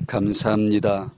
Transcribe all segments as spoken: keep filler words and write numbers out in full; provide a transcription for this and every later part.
감사합니다.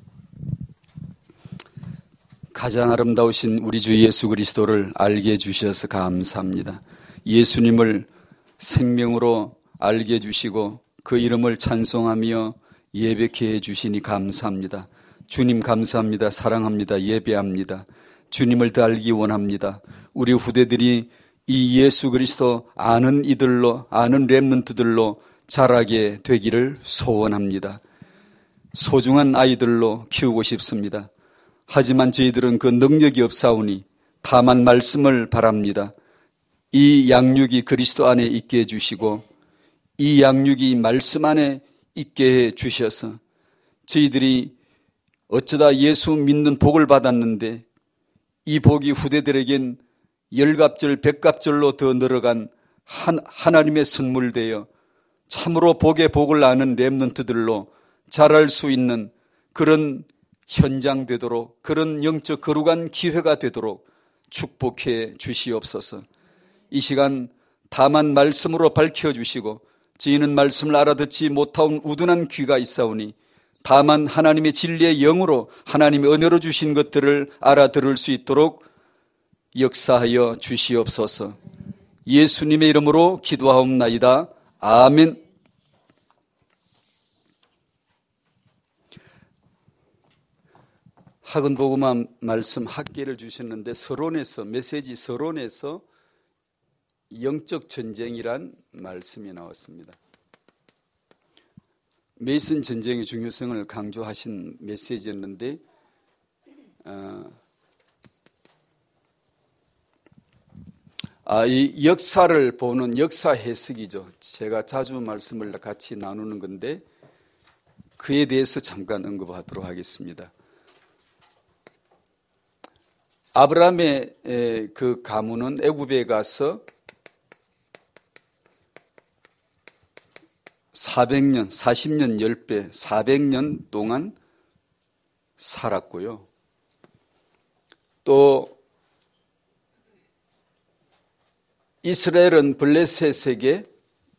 가장 아름다우신 우리 주 예수 그리스도를 알게 해주셔서 감사합니다. 예수님을 생명으로 알게 해주시고 그 이름을 찬송하며 예배케 해주시니 감사합니다. 주님 감사합니다. 사랑합니다. 예배합니다. 주님을 더 알기 원합니다. 우리 후대들이 이 예수 그리스도 아는 이들로, 아는 렘넌트들로 자라게 되기를 소원합니다. 소중한 아이들로 키우고 싶습니다. 하지만 저희들은 그 능력이 없사오니 다만 말씀을 바랍니다. 이 양육이 그리스도 안에 있게 해주시고 이 양육이 말씀 안에 있게 해주셔서 저희들이 어쩌다 예수 믿는 복을 받았는데 이 복이 후대들에겐 열갑절, 백갑절로 더 늘어간 한, 하나님의 선물되어 참으로 복의 복을 아는 렘넌트들로 자랄 수 있는 그런 현장 되도록, 그런 영적 거룩한 기회가 되도록 축복해 주시옵소서. 이 시간 다만 말씀으로 밝혀주시고 저희는 말씀을 알아듣지 못하온 우둔한 귀가 있사오니 다만 하나님의 진리의 영으로 하나님의 은혜로 주신 것들을 알아들을 수 있도록 역사하여 주시옵소서. 예수님의 이름으로 기도하옵나이다. 아멘. 학은복음화 말씀 학계를 주셨는데 서론에서, 메시지 서론에서 영적 전쟁이란 말씀이 나왔습니다. 메이슨 전쟁의 중요성을 강조하신 메시지였는데 어, 아, 이 역사를 보는 역사 해석이죠. 제가 자주 말씀을 같이 나누는 건데 그에 대해서 잠깐 언급하도록 하겠습니다. 아브라함의 그 가문은 애굽에 가서 사백 년, 사십 년 십 배, 사백 년 동안 살았고요. 또 이스라엘은 블레셋에게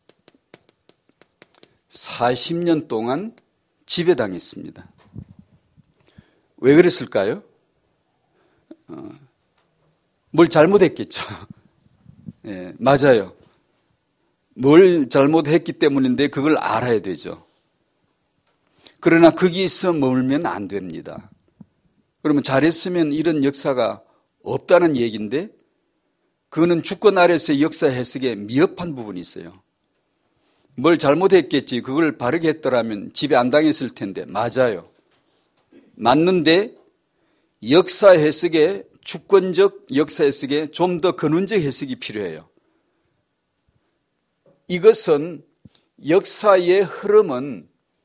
사십 년 동안 지배당했습니다. 왜 그랬을까요? 어, 뭘 잘못했겠죠. 예, 맞아요. 뭘 잘못했기 때문인데 그걸 알아야 되죠. 그러나 거기서 머물면 안 됩니다. 그러면 잘했으면 이런 역사가 없다는 얘기인데 그거는 주권 아래서의 역사 해석에 미흡한 부분이 있어요. 뭘 잘못했겠지. 그걸 바르게 했더라면 집에 안 당했을 텐데. 맞아요. 맞는데 역사 해석에, 주권적 역사 해석에 좀 더 근원적 해석이 필요해요. 이것은 역사의 흐름은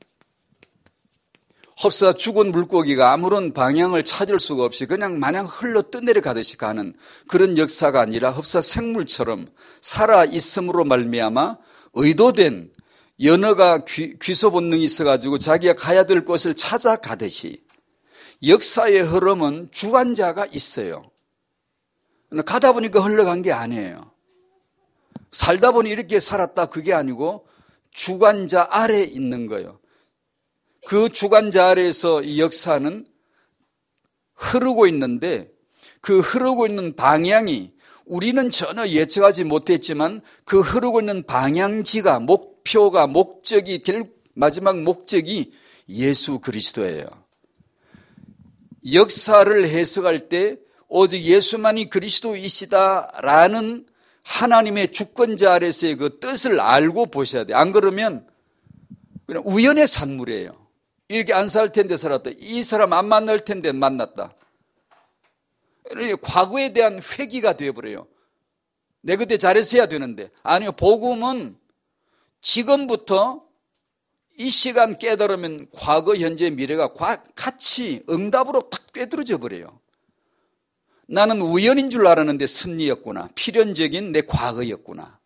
흡사 죽은 물고기가 아무런 방향을 찾을 수가 없이 그냥 마냥 흘러 떠내려가듯이 가는 그런 역사가 아니라 흡사 생물처럼 살아있음으로 말미암아 의도된 연어가 귀, 귀소 본능이 있어가지고 자기가 가야 될 곳을 찾아가듯이 역사의 흐름은 주관자가 있어요. 가다 보니까 흘러간 게 아니에요. 살다 보니 이렇게 살았다 그게 아니고 주관자 아래에 있는 거예요. 그 주관자 아래에서 이 역사는 흐르고 있는데 그 흐르고 있는 방향이 우리는 전혀 예측하지 못했지만 그 흐르고 있는 방향지가 목표가 목적이 될 마지막 목적이 예수 그리스도예요. 역사를 해석할 때 오직 예수만이 그리스도이시다라는 하나님의 주권자 아래서의 그 뜻을 알고 보셔야 돼요. 안 그러면 그냥 우연의 산물이에요. 이렇게 안 살 텐데 살았다. 이 사람 안 만날 텐데 만났다. 과거에 대한 회귀가 되어버려요. 내 그때 잘했어야 되는데. 아니요. 복음은 지금부터 이 시간 깨달으면 과거, 현재, 미래가 같이 응답으로 탁 꿰뚫어져 버려요. 나는 우연인 줄 알았는데 섭리였구나. 필연적인 내 과거였구나.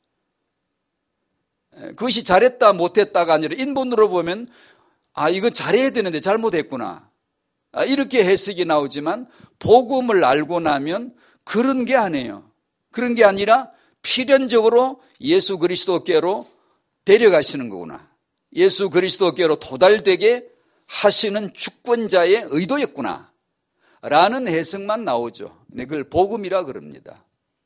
그것이 잘했다 못했다가 아니라 인본으로 보면 아 이거 잘해야 되는데 잘못했구나. 아, 이렇게 해석이 나오지만 복음을 알고 나면 그런 게 아니에요. 그런 게 아니라 필연적으로 예수 그리스도께로 데려가시는 거구나. 예수 그리스도께로 도달되게 하시는 주권자의 의도였구나 라는 해석만 나오죠. 그걸 복음이라 그럽니다.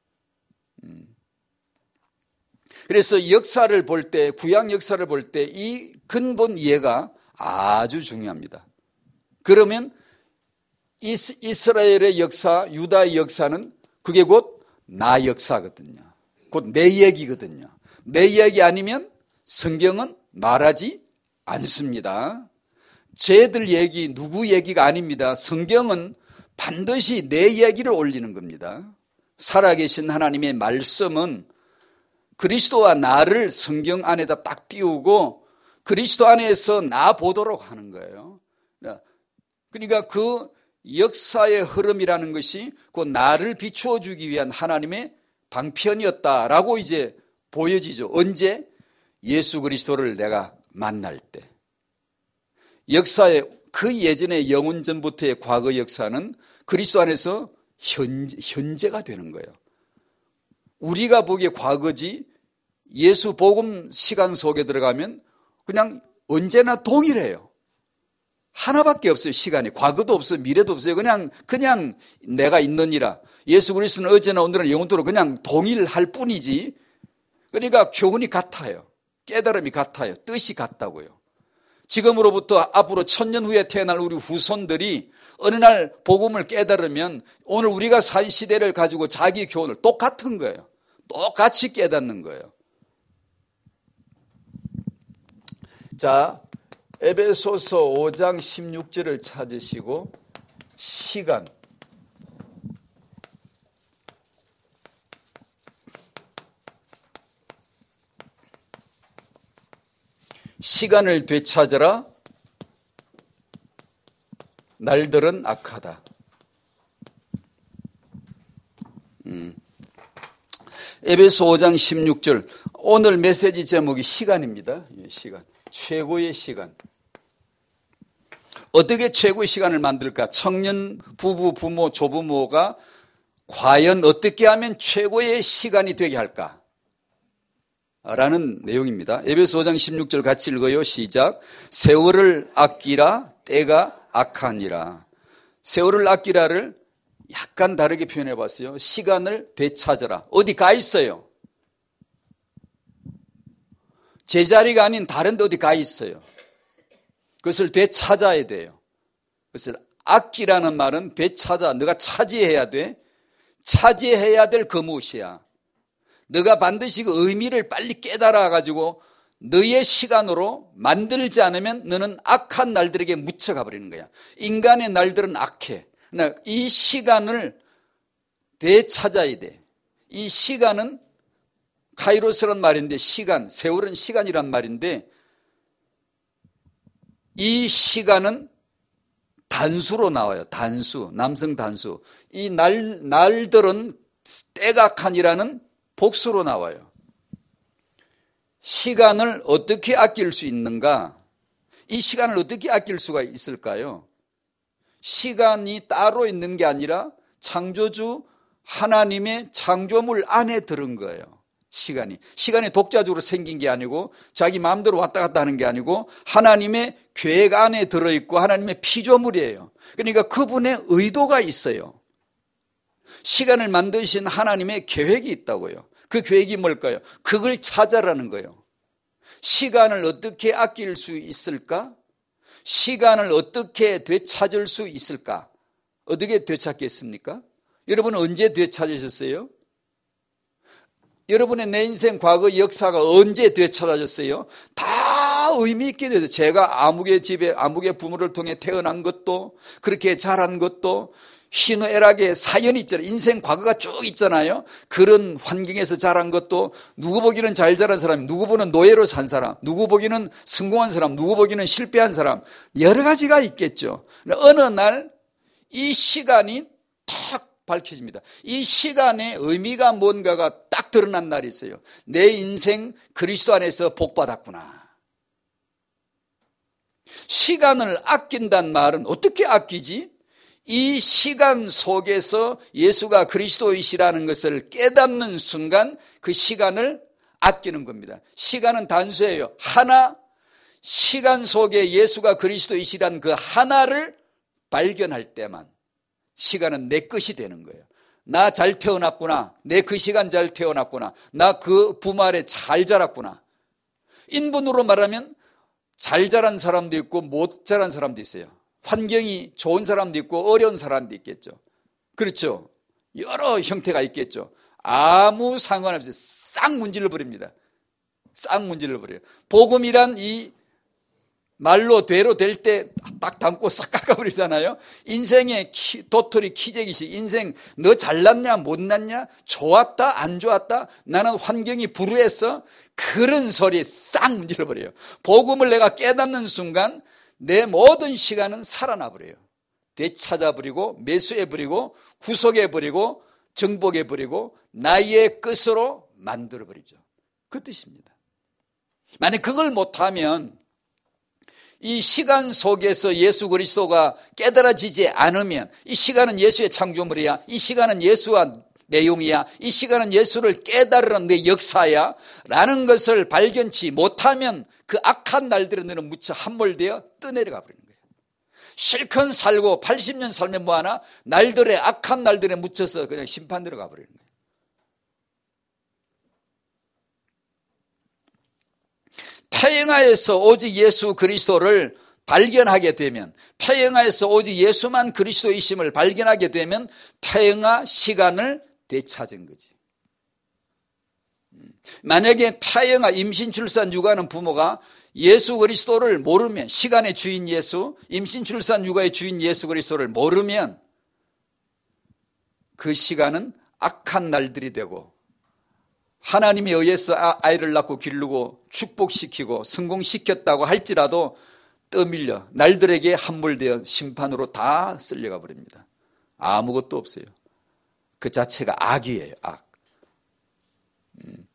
그래서 역사를 볼 때, 구약 역사를 볼 때 이 근본 이해가 아주 중요합니다. 그러면 이스라엘의 역사, 유다의 역사는 그게 곧 나 역사거든요. 곧 내 얘기거든요. 내 이야기 아니면 성경은 말하지 않습니다. 쟤들 얘기, 누구 얘기가 아닙니다. 성경은 반드시 내 이야기를 올리는 겁니다. 살아계신 하나님의 말씀은 그리스도와 나를 성경 안에다 딱 띄우고 그리스도 안에서 나 보도록 하는 거예요. 그러니까 그 역사의 흐름이라는 것이 그 나를 비추어 주기 위한 하나님의 방편이었다라고 이제 보여지죠. 언제? 예수 그리스도를 내가 만날 때. 역사의 그 예전의 영원 전부터의 과거 역사는 그리스도 안에서 현재, 현재가 되는 거예요. 우리가 보기에 과거지 예수 복음 시간 속에 들어가면 그냥 언제나 동일해요. 하나밖에 없어요. 시간이. 과거도 없어요. 미래도 없어요. 그냥 그냥 내가 있느니라. 예수 그리스도는 어제나 오늘은 영원토록 그냥 동일할 뿐이지. 그러니까 교훈이 같아요. 깨달음이 같아요. 뜻이 같다고요. 지금으로부터 앞으로 천년 후에 태어날 우리 후손들이 어느 날 복음을 깨달으면 오늘 우리가 산 시대를 가지고 자기 교훈을 똑같은 거예요. 똑같이 깨닫는 거예요. 자, 에베소서 오 장 십육 절을 찾으시고 시간. 시간을 되찾으라. 날들은 악하다. 음. 에베소 오 장 십육 절. 오늘 메시지 제목이 시간입니다. 시간. 최고의 시간. 어떻게 최고의 시간을 만들까? 청년, 부부, 부모, 조부모가 과연 어떻게 하면 최고의 시간이 되게 할까? 라는 내용입니다. 에베소 오 장 십육 절 같이 읽어요. 시작. 세월을 아끼라 때가 악하니라. 세월을 아끼라를 약간 다르게 표현해 봤어요. 시간을 되찾아라. 어디 가 있어요? 제자리가 아닌 다른 데 어디 가 있어요. 그것을 되찾아야 돼요. 그것을 아끼라는 말은 되찾아. 너가 차지해야 돼. 차지해야 될 그 무엇이야. 너가 반드시 그 의미를 빨리 깨달아 가지고 너의 시간으로 만들지 않으면 너는 악한 날들에게 묻혀가 버리는 거야. 인간의 날들은 악해. 그러나 이 시간을 되찾아야 돼. 이 시간은 카이로스란 말인데 시간, 세월은 시간이란 말인데 이 시간은 단수로 나와요. 단수, 남성 단수. 이 날, 날들은 때각한이라는 복수로 나와요. 시간을 어떻게 아낄 수 있는가? 이 시간을 어떻게 아낄 수가 있을까요? 시간이 따로 있는 게 아니라 창조주 하나님의 창조물 안에 들은 거예요. 시간이. 시간이 독자적으로 생긴 게 아니고 자기 마음대로 왔다 갔다 하는 게 아니고 하나님의 계획 안에 들어있고 하나님의 피조물이에요. 그러니까 그분의 의도가 있어요. 시간을 만드신 하나님의 계획이 있다고요. 그 계획이 뭘까요? 그걸 찾아라는 거예요. 시간을 어떻게 아낄 수 있을까? 시간을 어떻게 되찾을 수 있을까? 어떻게 되찾겠습니까? 여러분은 언제 되찾으셨어요? 여러분의 내 인생 과거 역사가 언제 되찾아졌어요? 다 의미 있게 되죠. 제가 아무개 집에 아무개 부모를 통해 태어난 것도 그렇게 자란 것도 희노애락의 사연이 있잖아요. 인생 과거가 쭉 있잖아요. 그런 환경에서 자란 것도 누구 보기는 잘 자란 사람, 누구 보는 노예로 산 사람, 누구 보기는 성공한 사람, 누구 보기는 실패한 사람 여러 가지가 있겠죠. 어느 날 이 시간이 탁 밝혀집니다. 이 시간의 의미가 뭔가가 딱 드러난 날이 있어요. 내 인생 그리스도 안에서 복받았구나. 시간을 아낀다는 말은 어떻게 아끼지? 이 시간 속에서 예수가 그리스도이시라는 것을 깨닫는 순간 그 시간을 아끼는 겁니다. 시간은 단수예요. 하나, 시간 속에 예수가 그리스도이시란 그 하나를 발견할 때만 시간은 내 것이 되는 거예요. 나 잘 태어났구나. 내 그 시간 잘 태어났구나. 나 그 부모 아래 잘 자랐구나. 인분으로 말하면 잘 자란 사람도 있고 못 자란 사람도 있어요. 환경이 좋은 사람도 있고 어려운 사람도 있겠죠. 그렇죠. 여러 형태가 있겠죠. 아무 상관없이 싹 문질러 버립니다. 싹 문질러 버려요. 복음이란 이 말로 되로 될 때 딱 담고 싹 깎아버리잖아요. 인생의 키, 도토리 키재기식. 인생 너 잘났냐 못났냐 좋았다 안 좋았다 나는 환경이 불우했어 그런 소리에 싹 문질러 버려요. 복음을 내가 깨닫는 순간 내 모든 시간은 살아나버려요. 되찾아버리고 매수해버리고 구속해버리고 정복해버리고 나의 것으로 만들어버리죠. 그 뜻입니다. 만약 그걸 못하면 이 시간 속에서 예수 그리스도가 깨달아지지 않으면 이 시간은 예수의 창조물이야. 이 시간은 예수와 내용이야. 이 시간은 예수를 깨달으는 내 역사야 라는 것을 발견치 못하면 그 악한 날들에 너는 무척 함몰되어 떠내려가 버리는 거예요. 실컷 살고 팔십 년 살면 뭐하나 날들의 악한 날들에 묻혀서 그냥 심판 들어가 버리는 거예요. 태영하에서 오직 예수 그리스도를 발견하게 되면 태영하에서 오직 예수만 그리스도이심을 발견하게 되면 태영하 시간을 되찾은 거지. 만약에 태영하 임신 출산 육아하는 부모가 예수 그리스도를 모르면 시간의 주인 예수 임신 출산 육아의 주인 예수 그리스도를 모르면 그 시간은 악한 날들이 되고 하나님에 의해서 아이를 낳고 기르고 축복시키고 성공시켰다고 할지라도 떠밀려 날들에게 함몰되어 심판으로 다 쓸려가 버립니다. 아무것도 없어요. 그 자체가 악이에요. 악. 음.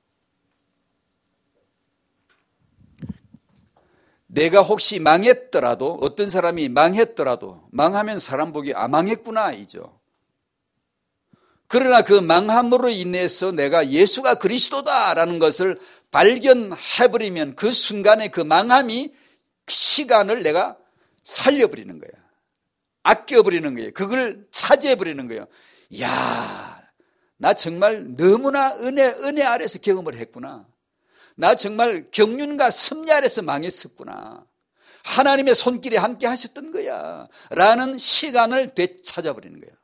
내가 혹시 망했더라도 어떤 사람이 망했더라도 망하면 사람 보기 아 망했구나 이죠. 그러나 그 망함으로 인해서 내가 예수가 그리스도다라는 것을 발견해버리면 그 순간에 그 망함이 시간을 내가 살려버리는 거야. 아껴버리는 거예요. 그걸 차지해버리는 거예요. 이야, 나 정말 너무나 은혜, 은혜 아래서 경험을 했구나. 나 정말 경륜과 섭리 아래서 망했었구나. 하나님의 손길이 함께 하셨던 거야. 라는 시간을 되찾아버리는 거예요.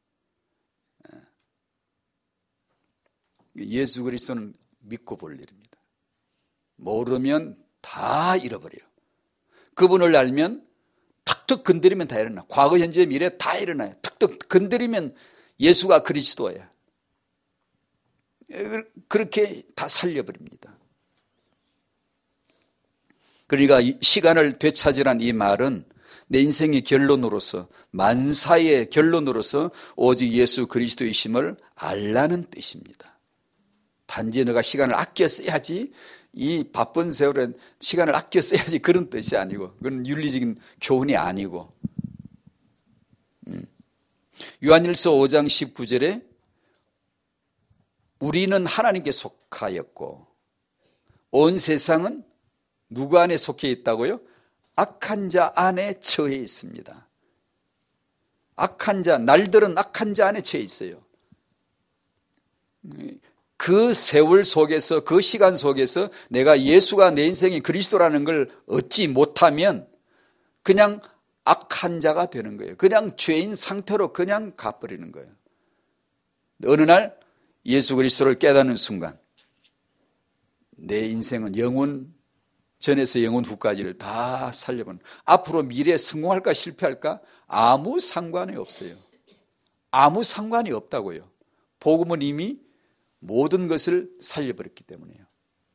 예수 그리스도는 믿고 볼 일입니다. 모르면 다 잃어버려요. 그분을 알면 툭툭 건드리면 다 일어나. 과거, 현재, 미래 다 일어나요. 툭툭 건드리면 예수가 그리스도야. 그렇게 다 살려버립니다. 그러니까 시간을 되찾으란 이 말은 내 인생의 결론으로서 만사의 결론으로서 오직 예수 그리스도이심을 알라는 뜻입니다. 단지 너가 시간을 아껴 써야지 이 바쁜 세월에 시간을 아껴 써야지 그런 뜻이 아니고 그건 윤리적인 교훈이 아니고 음. 요한일서 오 장 십구 절에 우리는 하나님께 속하였고 온 세상은 누구 안에 속해 있다고요? 악한 자 안에 처해 있습니다. 악한 자, 날들은 악한 자 안에 처해 있어요. 그 세월 속에서 그 시간 속에서 내가 예수가 내 인생의 그리스도라는 걸 얻지 못하면 그냥 악한 자가 되는 거예요. 그냥 죄인 상태로 그냥 가버리는 거예요. 어느 날 예수 그리스도를 깨닫는 순간 내 인생은 영혼 전에서 영혼 후까지를 다 살려보는 앞으로 미래에 성공할까 실패할까 아무 상관이 없어요. 아무 상관이 없다고요. 복음은 이미 모든 것을 살려버렸기 때문이에요.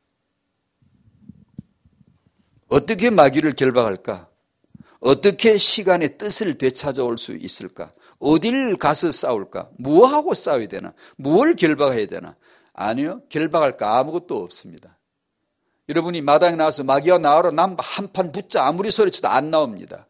어떻게 마귀를 결박할까? 어떻게 시간의 뜻을 되찾아올 수 있을까? 어딜 가서 싸울까? 무엇하고 싸워야 되나? 무엇을 결박해야 되나? 아니요, 결박할 거 아무것도 없습니다. 여러분이 마당에 나와서 마귀야 나와라 남 한판 붙자 아무리 소리쳐도 안 나옵니다.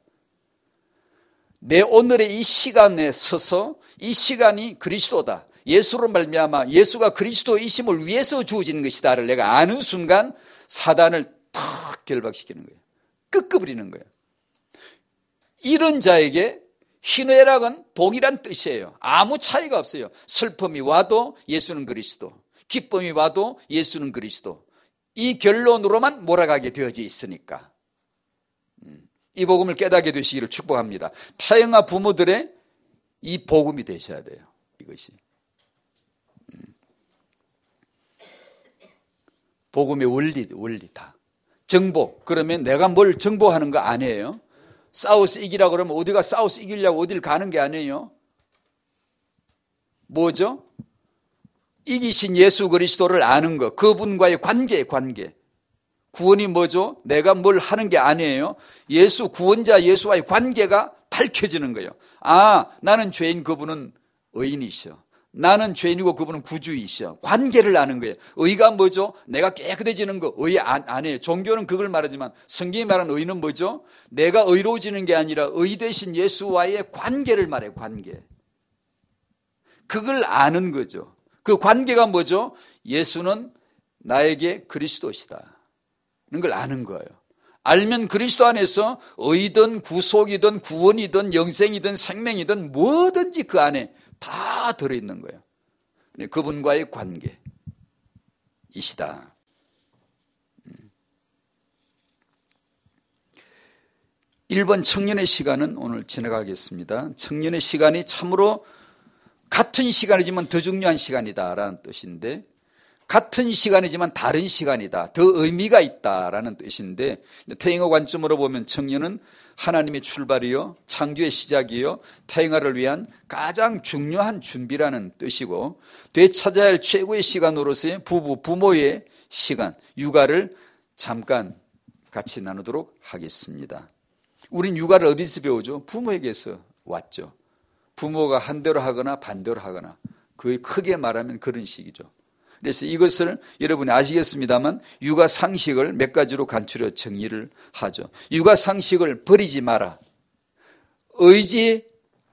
내 오늘의 이 시간에 서서 이 시간이 그리스도다. 예수로 말미암아 예수가 그리스도이심을 위해서 주어진 것이다를 내가 아는 순간 사단을 탁 결박시키는 거예요. 꺾어버리는 거예요. 이런 자에게 희노애락은 동일한 뜻이에요. 아무 차이가 없어요. 슬픔이 와도 예수는 그리스도, 기쁨이 와도 예수는 그리스도, 이 결론으로만 몰아가게 되어져 있으니까 이 복음을 깨닫게 되시기를 축복합니다. 타영아 부모들의 이 복음이 되셔야 돼요. 이것이 복음의 원리, 원리다. 정복, 그러면 내가 뭘 정복하는 거 아니에요. 싸워서 이기라고 그러면 어디가 싸워서 이기려고 어딜 가는 게 아니에요. 뭐죠? 이기신 예수 그리스도를 아는 것, 그분과의 관계, 관계. 구원이 뭐죠? 내가 뭘 하는 게 아니에요. 예수, 구원자 예수와의 관계가 밝혀지는 거예요. 아, 나는 죄인, 그분은 의인이셔. 나는 죄인이고 그분은 구주이셔. 관계를 아는 거예요. 의가 뭐죠? 내가 깨끗해지는 거. 의 아니에요. 종교는 그걸 말하지만 성경이 말하는 의는 뭐죠? 내가 의로워지는 게 아니라 의 되신 예수와의 관계를 말해요. 관계. 그걸 아는 거죠. 그 관계가 뭐죠? 예수는 나에게 그리스도시다. 이런 걸 아는 거예요. 알면 그리스도 안에서 의든 구속이든 구원이든 영생이든 생명이든 뭐든지 그 안에 다 들어있는 거예요. 그분과의 관계이시다. 일 번 청년의 시간은 오늘 지나가겠습니다. 청년의 시간이 참으로 같은 시간이지만 더 중요한 시간이다라는 뜻인데, 같은 시간이지만 다른 시간이다, 더 의미가 있다라는 뜻인데, 태영어 관점으로 보면 청년은 하나님의 출발이요, 창조의 시작이요, 태영아를 위한 가장 중요한 준비라는 뜻이고, 되찾아야 할 최고의 시간으로서의 부부, 부모의 시간, 육아를 잠깐 같이 나누도록 하겠습니다. 우린 육아를 어디서 배우죠? 부모에게서 왔죠. 부모가 한 대로 하거나 반대로 하거나, 거의 크게 말하면 그런 식이죠. 그래서 이것을 여러분이 아시겠습니다만 육아 상식을 몇 가지로 간추려 정리를 하죠. 육아 상식을 버리지 마라. 의지하지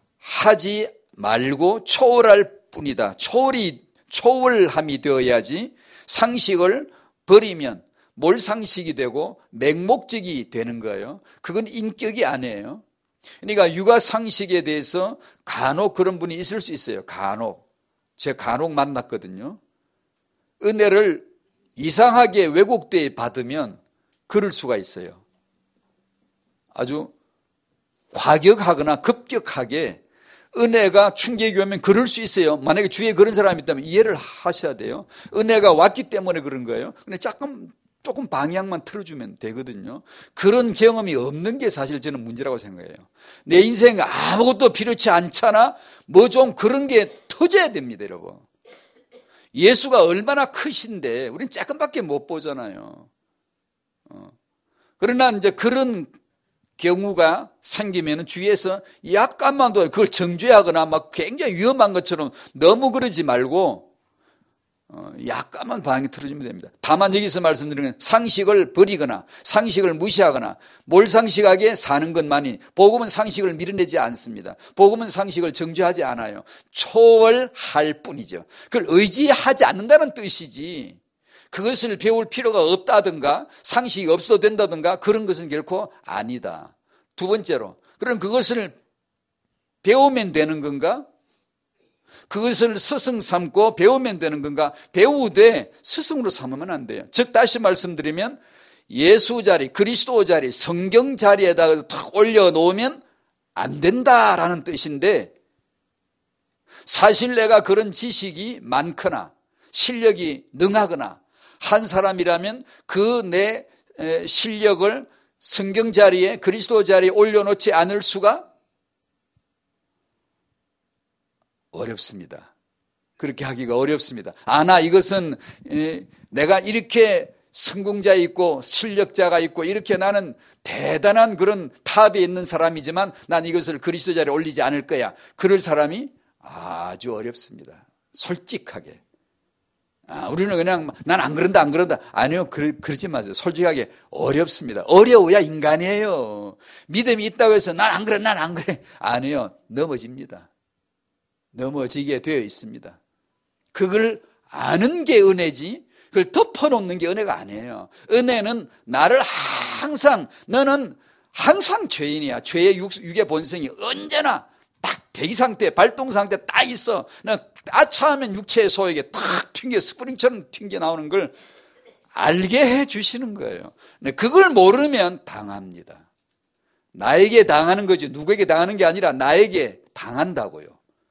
말고 초월할 뿐이다. 초월이, 초월함이 되어야지. 상식을 버리면 몰상식이 되고 맹목적이 되는 거예요. 그건 인격이 아니에요. 그러니까 육아 상식에 대해서 간혹 그런 분이 있을 수 있어요. 간혹. 제가 간혹 만났거든요. 은혜를 이상하게 왜곡되어 받으면 그럴 수가 있어요. 아주 과격하거나 급격하게 은혜가 충격이 오면 그럴 수 있어요. 만약에 주위에 그런 사람이 있다면 이해를 하셔야 돼요. 은혜가 왔기 때문에 그런 거예요. 근데 조금, 조금 방향만 틀어주면 되거든요. 그런 경험이 없는 게 사실 저는 문제라고 생각해요. 내 인생 아무것도 필요치 않잖아. 뭐 좀 그런 게 터져야 됩니다, 여러분. 예수가 얼마나 크신데 우리는 조금밖에 못 보잖아요. 어. 그러나 이제 그런 경우가 생기면 주위에서 약간만 더 그걸 정죄하거나 막 굉장히 위험한 것처럼 너무 그러지 말고 어, 약간만 방향이 틀어지면 됩니다. 다만 여기서 말씀드리는 상식을 버리거나 상식을 무시하거나 몰상식하게 사는 것만이, 복음은 상식을 밀어내지 않습니다. 복음은 상식을 정죄하지 않아요. 초월할 뿐이죠. 그걸 의지하지 않는다는 뜻이지, 그것을 배울 필요가 없다든가 상식이 없어도 된다든가 그런 것은 결코 아니다. 두 번째로, 그럼 그것을 배우면 되는 건가? 그것을 스승 삼고 배우면 되는 건가? 배우되 스승으로 삼으면 안 돼요. 즉 다시 말씀드리면 예수 자리, 그리스도 자리, 성경 자리에다가 탁 올려놓으면 안 된다라는 뜻인데, 사실 내가 그런 지식이 많거나 실력이 능하거나 한 사람이라면 그 내 실력을 성경 자리에, 그리스도 자리에 올려놓지 않을 수가 어렵습니다. 그렇게 하기가 어렵습니다. 아, 나 이것은 내가 이렇게 성공자 있고 실력자가 있고 이렇게 나는 대단한 그런 탑에 있는 사람이지만 난 이것을 그리스도 자리에 올리지 않을 거야. 그럴 사람이 아주 어렵습니다. 솔직하게. 아, 우리는 그냥 난 안 그런다 안 그런다. 아니요, 그러, 그러지 마세요. 솔직하게 어렵습니다. 어려워야 인간이에요. 믿음이 있다고 해서 난 안 그래 난 안 그래. 아니요, 넘어집니다. 넘어지게 되어 있습니다. 그걸 아는 게 은혜지 그걸 덮어놓는 게 은혜가 아니에요. 은혜는 나를 항상 너는 항상 죄인이야. 죄의 육, 육의 본성이 언제나 딱 대기 상태, 발동 상태 딱 있어. 아차하면 육체의 소욕에 탁 튕겨 스프링처럼 튕겨 나오는 걸 알게 해 주시는 거예요. 그걸 모르면 당합니다. 나에게 당하는 거지 누구에게 당하는 게 아니라 나에게 당한다고요.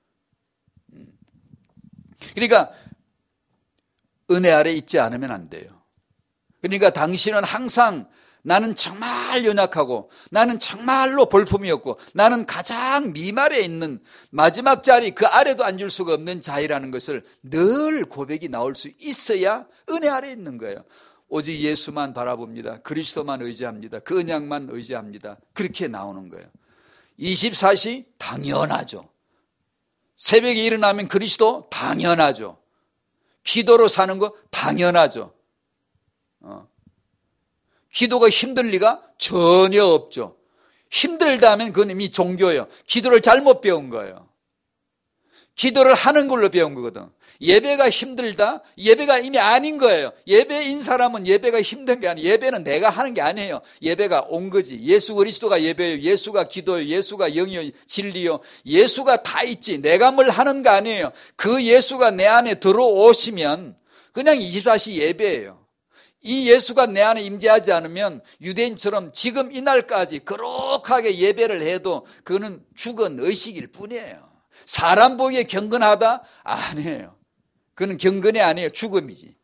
그러니까 은혜 아래 있지 않으면 안 돼요. 그러니까 당신은 항상 나는 정말 연약하고 나는 정말로 볼품이 없고 나는 가장 미말에 있는 마지막 자리 그 아래도 앉을 수가 없는 자이라는 것을 늘 고백이 나올 수 있어야 은혜 아래 있는 거예요. 오직 예수만 바라봅니다. 그리스도만 의지합니다. 그 언약만 의지합니다. 그렇게 나오는 거예요. 이십사 시 당연하죠. 새벽에 일어나면 그리스도 당연하죠. 기도로 사는 거 당연하죠. 어. 기도가 힘들 리가 전혀 없죠. 힘들다 하면 그건 이미 종교예요. 기도를 잘못 배운 거예요. 기도를 하는 걸로 배운 거거든. 예배가 힘들다? 예배가 이미 아닌 거예요. 예배인 사람은 예배가 힘든 게 아니에요. 예배는 내가 하는 게 아니에요. 예배가 온 거지. 예수 그리스도가 예배예요. 예수가 기도예요. 예수가 영이요 진리요. 예수가 다 있지. 내가 뭘 하는 거 아니에요. 그 예수가 내 안에 들어오시면 그냥 이십사 시 예배예요. 이 예수가 내 안에 임재하지 않으면 유대인처럼 지금 이날까지 거룩하게 예배를 해도 그거는 죽은 의식일 뿐이에요. 사람 보기에 경건하다? 아니에요. 그건 경건이 아니에요. 죽음이지.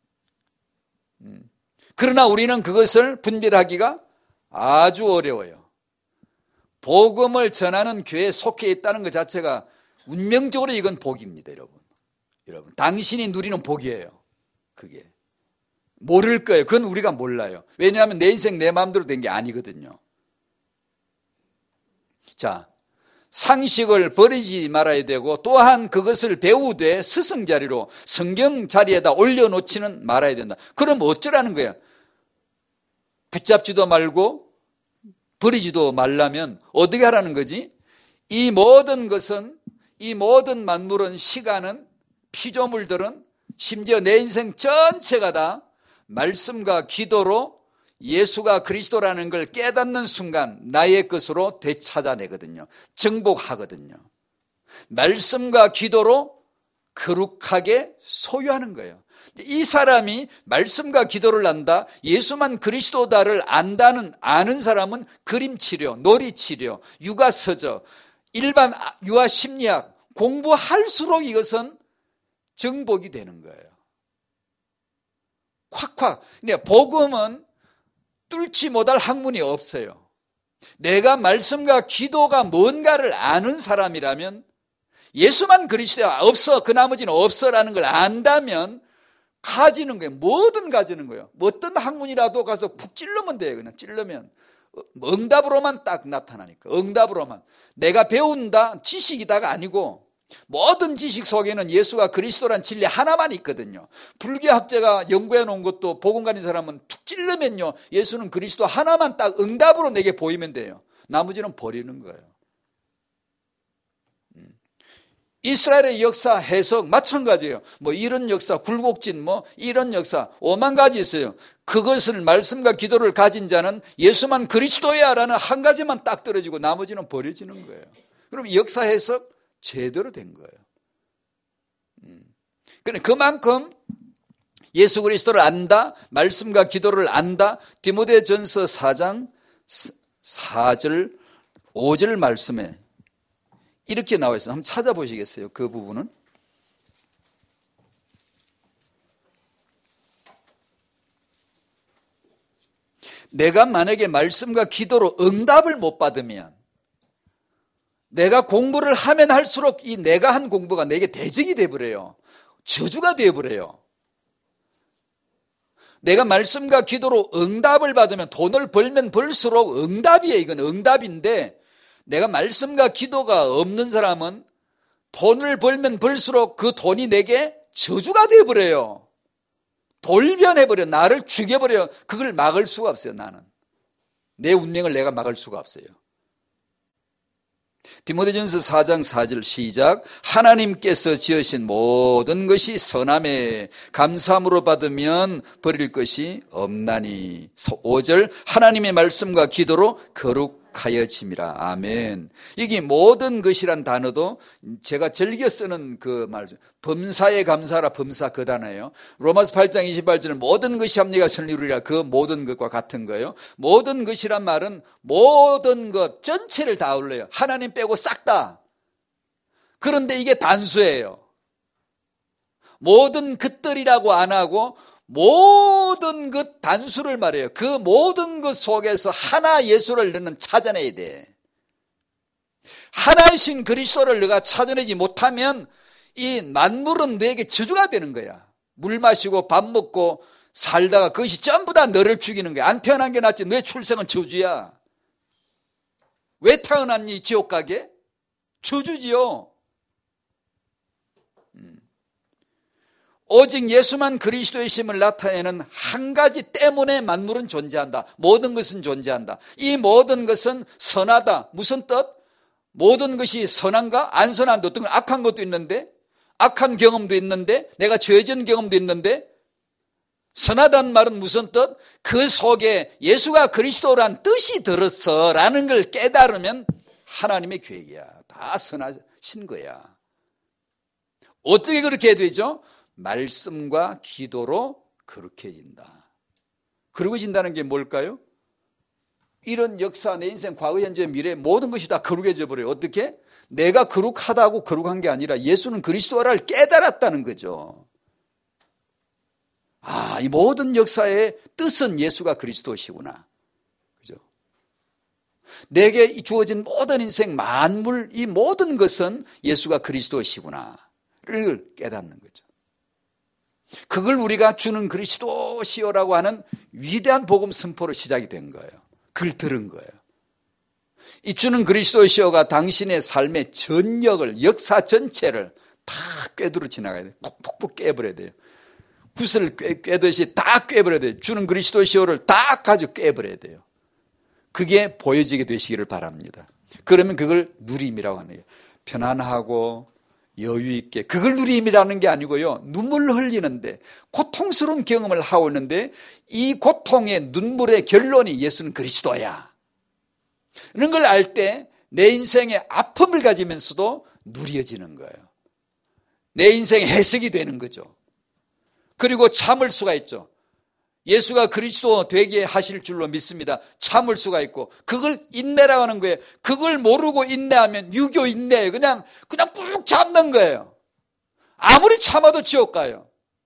그러나 우리는 그것을 분별하기가 아주 어려워요. 복음을 전하는 교회에 속해 있다는 것 자체가 운명적으로 이건 복입니다, 여러분. 여러분, 당신이 누리는 복이에요. 그게. 모를 거예요. 그건 우리가 몰라요. 왜냐하면 내 인생 내 마음대로 된 게 아니거든요. 자, 상식을 버리지 말아야 되고 또한 그것을 배우되 스승 자리로 성경 자리에다 올려놓지는 말아야 된다. 그럼 어쩌라는 거야? 붙잡지도 말고 버리지도 말라면 어떻게 하라는 거지? 이 모든 것은, 이 모든 만물은, 시간은, 피조물들은, 심지어 내 인생 전체가 다 말씀과 기도로 예수가 그리스도라는 걸 깨닫는 순간 나의 것으로 되찾아내거든요. 정복하거든요. 말씀과 기도로 거룩하게 소유하는 거예요. 이 사람이 말씀과 기도를 안다, 예수만 그리스도다를 안다는 아는 사람은 그림치료, 놀이치료, 육아서적, 일반 유아심리학 공부할수록 이것은 정복이 되는 거예요. 콱콱. 복음은 뚫지 못할 학문이 없어요. 내가 말씀과 기도가 뭔가를 아는 사람이라면 예수만 그리스도야 없어, 그 나머지는 없어라는 걸 안다면 가지는 거예요. 뭐든 가지는 거예요. 어떤 학문이라도 가서 푹 찔르면 돼요. 그냥 찔르면 응답으로만 딱 나타나니까. 응답으로만. 내가 배운다 지식이다가 아니고 모든 지식 속에는 예수가 그리스도란 진리 하나만 있거든요. 불교학자가 연구해 놓은 것도 복음 가진 사람은 툭 찔르면요 예수는 그리스도 하나만 딱 응답으로 내게 보이면 돼요. 나머지는 버리는 거예요. 이스라엘의 역사 해석 마찬가지예요. 뭐 이런 역사, 굴곡진 뭐 이런 역사 오만 가지 있어요. 그것을 말씀과 기도를 가진 자는 예수만 그리스도야 라는 한 가지만 딱 떨어지고 나머지는 버려지는 거예요. 그럼 역사 해석 제대로 된 거예요. 그러니까 그만큼 예수 그리스도를 안다, 말씀과 기도를 안다. 디모데전서 사 장 사 절 오 절 말씀에 이렇게 나와 있어요. 한번 찾아보시겠어요? 그 부분은. 내가 만약에 말씀과 기도로 응답을 못 받으면 내가 공부를 하면 할수록 이 내가 한 공부가 내게 대적이 되어버려요. 저주가 되어버려요. 내가 말씀과 기도로 응답을 받으면 돈을 벌면 벌수록 응답이에요. 이건 응답인데 내가 말씀과 기도가 없는 사람은 돈을 벌면 벌수록 그 돈이 내게 저주가 되어버려요. 돌변해버려. 나를 죽여버려. 그걸 막을 수가 없어요. 나는. 내 운명을 내가 막을 수가 없어요. 디모데전서 사 장 사 절 시작. 하나님께서 지으신 모든 것이 선함에 감사함으로 받으면 버릴 것이 없나니. 오 절 하나님의 말씀과 기도로 거룩하여짐이라. 아멘. 여기 모든 것이란 단어도 제가 즐겨 쓰는 그 말, 범사에 감사하라. 범사 그 단어예요. 로마서 팔 장 이십팔 절 모든 것이 합리가 선리루리라. 그 모든 것과 같은 거예요. 모든 것이란 말은 모든 것 전체를 다 아울러요. 하나님 빼고 싹 다. 그런데 이게 단수예요. 모든 것들이라고 안 하고 모든 것 단수를 말해요. 그 모든 것 속에서 하나 예수를 너는 찾아내야 돼. 하나이신 그리스도를 너가 찾아내지 못하면 이 만물은 너에게 저주가 되는 거야. 물 마시고 밥 먹고 살다가 그것이 전부 다 너를 죽이는 거야. 안 태어난 게 낫지. 너의 출생은 저주야. 왜 태어났니? 지옥 가게? 저주지요. 오직 예수만 그리스도의 심을 나타내는 한 가지 때문에 만물은 존재한다. 모든 것은 존재한다. 이 모든 것은 선하다. 무슨 뜻? 모든 것이 선한가? 안 선한 어떤 건 악한 것도 있는데, 악한 경험도 있는데, 내가 죄진 경험도 있는데, 선하다는 말은 무슨 뜻? 그 속에 예수가 그리스도란 뜻이 들었어 라는 걸 깨달으면 하나님의 계획이야. 다 선하신 거야. 어떻게 그렇게 되죠? 말씀과 기도로 거룩해진다. 거룩해진다는 게 뭘까요? 이런 역사, 내 인생, 과거, 현재, 미래 모든 것이 다 거룩해져 버려요. 어떻게? 내가 거룩하다고 거룩한 게 아니라 예수는 그리스도라를 깨달았다는 거죠. 아, 이 모든 역사의 뜻은 예수가 그리스도시구나. 그죠? 내게 주어진 모든 인생, 만물, 이 모든 것은 예수가 그리스도시구나를 깨닫는 거죠. 그걸 우리가 주는 그리스도시요라고 하는 위대한 복음 선포로 시작이 된 거예요. 그걸 들은 거예요. 이 주는 그리스도시요가 당신의 삶의 전역을, 역사 전체를 다 꿰두러 지나가야 돼요. 푹푹 깨버려야 돼요. 굿을 꿰, 꿰듯이 다 꿰버려야 돼요. 주는 그리스도시요를 다 가지고 꿰버려야 돼요. 그게 보여지게 되시기를 바랍니다. 그러면 그걸 누림이라고 하는 거예요. 편안하고 여유 있게. 그걸 누림이라는 게 아니고요. 눈물을 흘리는데 고통스러운 경험을 하고 있는데 이 고통의 눈물의 결론이 예수는 그리스도야. 이런 걸 알 때 내 인생의 아픔을 가지면서도 누려지는 거예요. 내 인생의 해석이 되는 거죠. 그리고 참을 수가 있죠. 예수가 그리스도 되게 하실 줄로 믿습니다. 참을 수가 있고 그걸 인내라고 하는 거예요. 그걸 모르고 인내하면 유교 인내예요. 그냥 그냥 꾹 참는 거예요. 아무리 참아도 지옥 가요.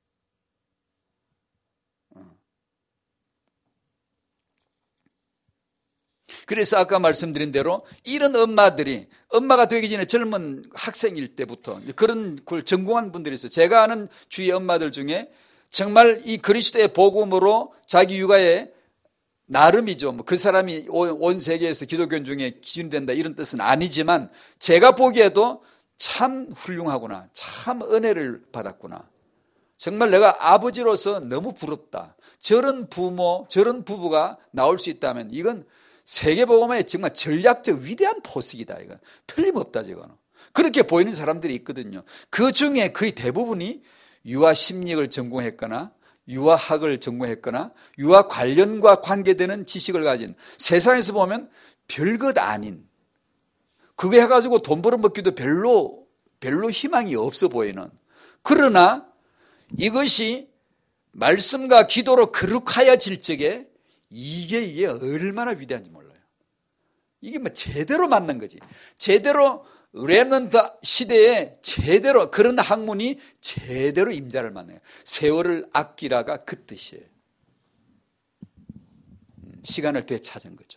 그래서 아까 말씀드린 대로 이런 엄마들이 엄마가 되기 전에 젊은 학생일 때부터 그런 걸 전공한 분들이 있어요. 제가 아는 주위 엄마들 중에 정말 이 그리스도의 복음으로 자기 육아에 나름이죠. 뭐 그 사람이 온 세계에서 기독교 중에 기준이 된다 이런 뜻은 아니지만 제가 보기에도 참 훌륭하구나. 참 은혜를 받았구나. 정말 내가 아버지로서 너무 부럽다. 저런 부모, 저런 부부가 나올 수 있다면 이건 세계복음의 정말 전략적 위대한 포석이다. 이건 틀림없다. 이거는. 그렇게 보이는 사람들이 있거든요. 그 중에 거의 대부분이 유아 심리학을 전공했거나 유아학을 전공했거나 유아 관련과 관계되는 지식을 가진 세상에서 보면 별것 아닌 그거 해가지고 돈 벌어먹기도 별로 별로 희망이 없어 보이는 그러나 이것이 말씀과 기도로 거룩하여질 적에 이게 이게 얼마나 위대한지 몰라요. 이게 뭐 제대로 맞는 거지. 제대로 렘넌트 시대에 제대로 그런 학문이 제대로 임자를 만나요. 세월을 아끼라가 그 뜻이에요. 시간을 되찾은 거죠.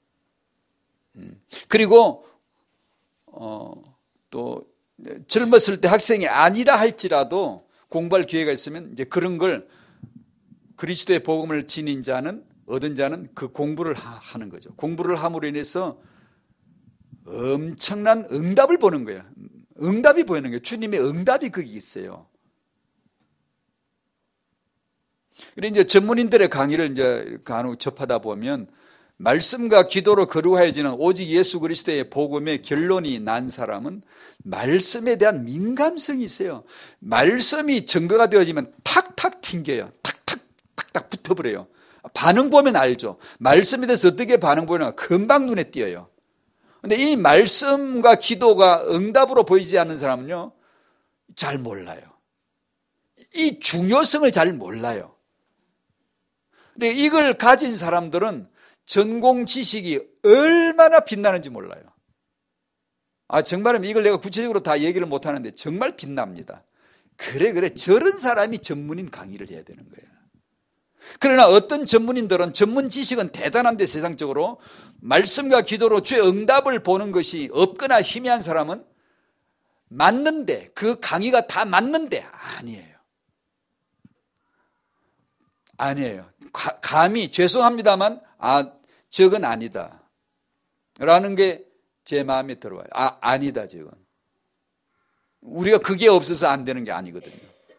그리고 어, 또 젊었을 때 학생이 아니라 할지라도 공부할 기회가 있으면 이제 그런 걸 그리스도의 복음을 지닌 자는 얻은 자는 그 공부를 하는 거죠. 공부를 함으로 인해서 엄청난 응답을 보는 거예요. 응답이 보이는 거예요. 주님의 응답이 거기 있어요. 그런데 이제 전문인들의 강의를 이제 간혹 접하다 보면 말씀과 기도로 거룩하여지는 오직 예수 그리스도의 복음의 결론이 난 사람은 말씀에 대한 민감성이 있어요. 말씀이 증거가 되어지면 탁탁 튕겨요. 탁탁 탁탁 붙어버려요. 반응 보면 알죠. 말씀에 대해서 어떻게 반응 보이는가 금방 눈에 띄어요. 근데 이 말씀과 기도가 응답으로 보이지 않는 사람은요, 잘 몰라요. 이 중요성을 잘 몰라요. 근데 이걸 가진 사람들은 전공 지식이 얼마나 빛나는지 몰라요. 아, 정말은 이걸 내가 구체적으로 다 얘기를 못하는데 정말 빛납니다. 그래, 그래. 저런 사람이 전문인 강의를 해야 되는 거예요. 그러나 어떤 전문인들은 전문 지식은 대단한데 세상적으로 말씀과 기도로 주의 응답을 보는 것이 없거나 희미한 사람은 맞는데, 그 강의가 다 맞는데 아니에요. 아니에요. 가, 감히 죄송합니다만 아, 저건 아니다 라는 게 제 마음에 들어와요. 아, 아니다 저건. 우리가 그게 없어서 안 되는 게 아니거든요.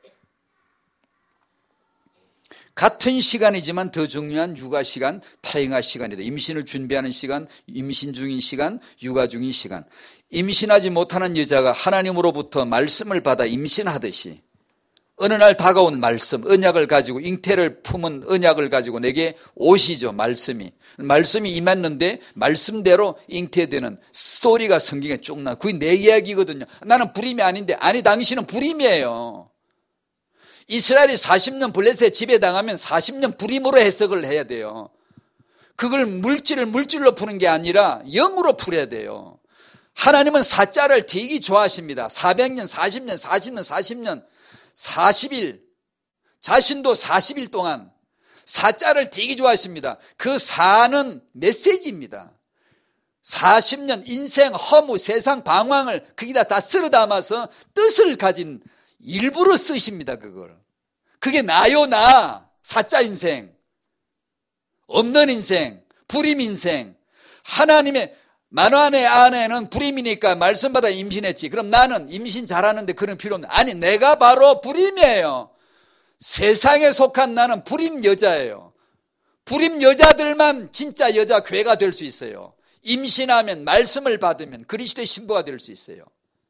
같은 시간이지만 더 중요한 육아 시간, 타행아 시간이다. 임신을 준비하는 시간, 임신 중인 시간, 육아 중인 시간. 임신하지 못하는 여자가 하나님으로부터 말씀을 받아 임신하듯이 어느 날 다가온 말씀, 언약을 가지고 잉태를 품은 언약을 가지고 내게 오시죠. 말씀이. 말씀이 임했는데 말씀대로 잉태되는 스토리가 성경에 쭉 나와요. 그게 내 이야기거든요. 나는 불임이 아닌데 아니 당신은 불임이에요. 이스라엘이 사십 년 블레셋 지배당하면 사십 년 불임으로 해석을 해야 돼요. 그걸 물질을 물질로 푸는 게 아니라 영으로 풀어야 돼요. 하나님은 사자를 되게 좋아하십니다. 사백 년, 사십 년, 사십 년, 사십 년, 사십 일, 자신도 사십 일 동안 사자를 되게 좋아하십니다. 그 사는 메시지입니다. 사십 년 인생, 허무, 세상 방황을 거기다 다 쓸어 담아서 뜻을 가진 일부러 쓰십니다. 그걸. 그게 나요 나. 사자 인생, 없는 인생, 불임 인생. 하나님의 만완의 아내는 불임이니까 말씀 받아 임신했지. 그럼 나는 임신 잘하는데 그런 필요 없네. 아니 내가 바로 불임이에요. 세상에 속한 나는 불임 여자예요. 불임 여자들만 진짜 여자 괴가 될 수 있어요. 임신하면 말씀을 받으면 그리스도의 신부가 될 수 있어요.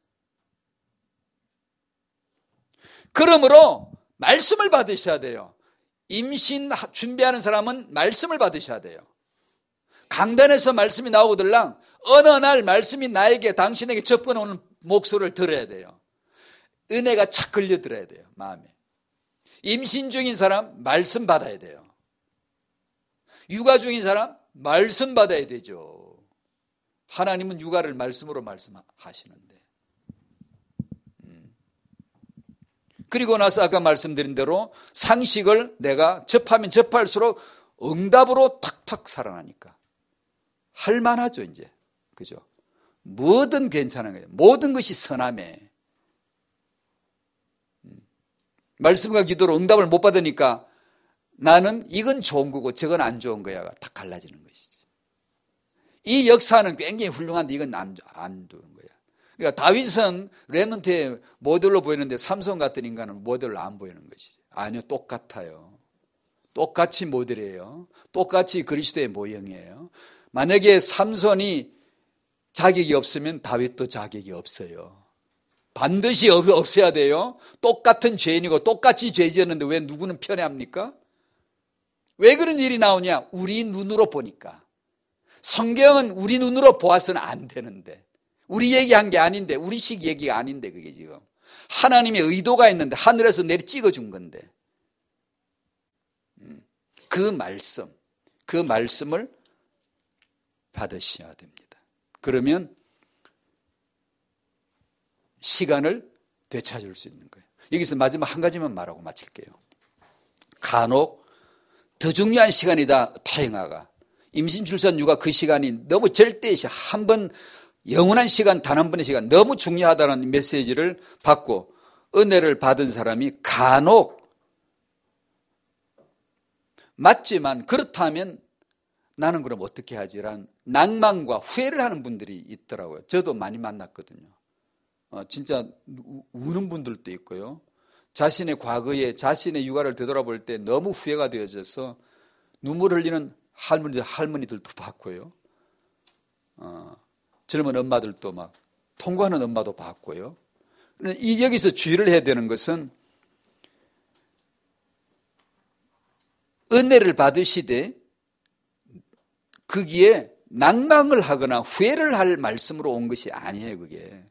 그러므로 말씀을 받으셔야 돼요. 임신 준비하는 사람은 말씀을 받으셔야 돼요. 강단에서 말씀이 나오거들랑 어느 날 말씀이 나에게 당신에게 접근해 오는 목소리를 들어야 돼요. 은혜가 착 걸려들어야 돼요. 마음에. 임신 중인 사람 말씀 받아야 돼요. 육아 중인 사람 말씀 받아야 되죠. 하나님은 육아를 말씀으로 말씀하시는데. 그리고 나서 아까 말씀드린 대로 상식을 내가 접하면 접할수록 응답으로 탁탁 살아나니까 할만하죠 이제. 그죠? 뭐든 괜찮은 거예요. 모든 것이 선함에. 말씀과 기도로 응답을 못 받으니까 나는 이건 좋은 거고 저건 안 좋은 거야가 다 갈라지는 것이지. 이 역사는 굉장히 훌륭한데 이건 안, 안 좋은 거야. 그러니까 다윗은 렘넌트의 모델로 보이는데 삼손 같은 인간은 모델로 안 보이는 것이죠. 아니요, 똑같아요. 똑같이 모델이에요. 똑같이 그리스도의 모형이에요. 만약에 삼손이 자격이 없으면 다윗도 자격이 없어요. 반드시 없어야 돼요. 똑같은 죄인이고 똑같이 죄 지었는데 왜 누구는 편애합니까? 왜 그런 일이 나오냐? 우리 눈으로 보니까. 성경은 우리 눈으로 보아서는 안 되는데, 우리 얘기한 게 아닌데, 우리식 얘기가 아닌데 그게 지금 하나님의 의도가 있는데 하늘에서 내리 찍어준 건데, 그 말씀, 그 말씀을 받으셔야 됩니다. 그러면 시간을 되찾을 수 있는 거예요. 여기서 마지막 한 가지만 말하고 마칠게요. 간혹 더 중요한 시간이다. 타행아가 임신, 출산, 육아 그 시간이 너무 절대시 한 번 영원한 시간, 단 한 번의 시간 너무 중요하다는 메시지를 받고 은혜를 받은 사람이 간혹 맞지만 그렇다면 나는 그럼 어떻게 하지란 낭만과 후회를 하는 분들이 있더라고요. 저도 많이 만났거든요. 어, 진짜 우는 분들도 있고요. 자신의 과거에 자신의 육아를 되돌아볼 때 너무 후회가 되어져서 눈물 흘리는 할머니들, 할머니들도 봤고요. 어, 젊은 엄마들도 막 통과하는 엄마도 봤고요. 이 여기서 주의를 해야 되는 것은 은혜를 받으시되 거기에 낭망을 하거나 후회를 할 말씀으로 온 것이 아니에요. 그게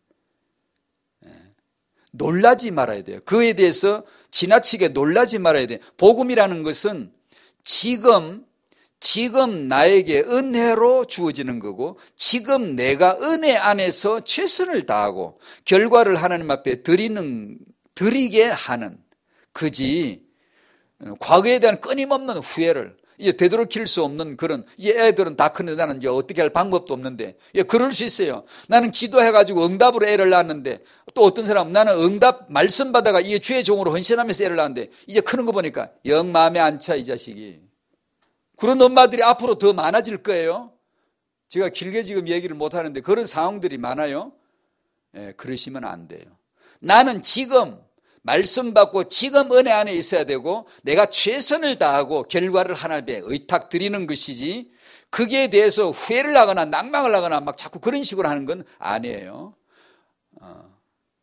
놀라지 말아야 돼요. 그에 대해서 지나치게 놀라지 말아야 돼요. 복음이라는 것은 지금 지금 나에게 은혜로 주어지는 거고 지금 내가 은혜 안에서 최선을 다하고 결과를 하나님 앞에 드리는 드리게 하는 그지 과거에 대한 끊임없는 후회를 이제 되도록일 수 없는 그런 이 애들은 다 크는데 나는 이제 어떻게 할 방법도 없는데 예, 그럴 수 있어요. 나는 기도해가지고 응답으로 애를 낳았는데 또 어떤 사람은 나는 응답 말씀 받아가 이게 주의 종으로 헌신하면서 애를 낳았는데 이제 크는 거 보니까 영 마음에 안 차 이 자식이. 그런 엄마들이 앞으로 더 많아질 거예요. 제가 길게 지금 얘기를 못 하는데 그런 상황들이 많아요. 예, 그러시면 안 돼요. 나는 지금 말씀 받고 지금 은혜 안에 있어야 되고 내가 최선을 다하고 결과를 하나님께 의탁드리는 것이지 거기에 대해서 후회를 하거나 낭망을 하거나 막 자꾸 그런 식으로 하는 건 아니에요. 어.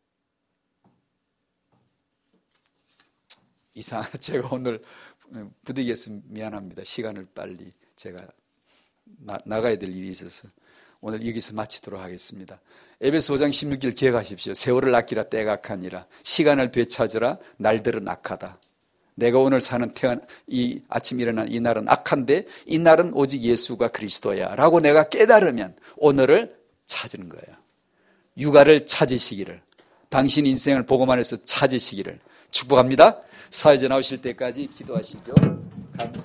이상 제가 오늘 부득이해서 미안합니다. 시간을 빨리 제가 나, 나가야 될 일이 있어서 오늘 여기서 마치도록 하겠습니다. 에베소 오 장 십육 절 기억하십시오. 세월을 아끼라 때가 악하니라. 시간을 되찾으라. 날들은 악하다. 내가 오늘 사는 태어난 이 아침 일어난 이 날은 악한데 이 날은 오직 예수가 그리스도야 라고 내가 깨달으면 오늘을 찾은 거예요. 육아를 찾으시기를, 당신 인생을 복음 안에서 찾으시기를 축복합니다. 사회전 나오실 때까지 기도하시죠. 감사합니다.